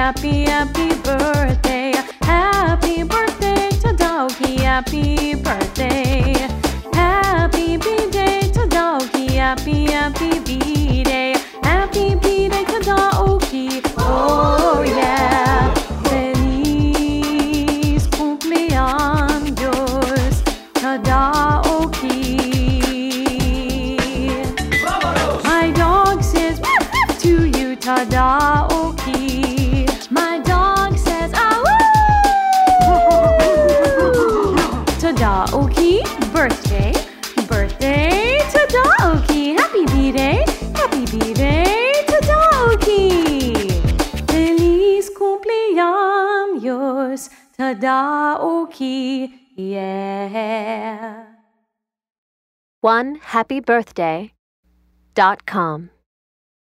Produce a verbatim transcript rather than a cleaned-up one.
happy, happy birthday. Happy birthday to Doggy, happy birthday. Happy B-Day to Doggy, happy, happy B-Day. Happy B-Day to Doggy, oh yeah. Feliz cumpleaños to Doggy. My dog says to you, Tadaoki. My dog says, ah woo! Tadaoki, birthday, birthday, Tadaoki. Happy B-Day, happy B-Day, Tadaoki. Feliz cumpleaños, Tadaoki, yeah. one happy birthday dot com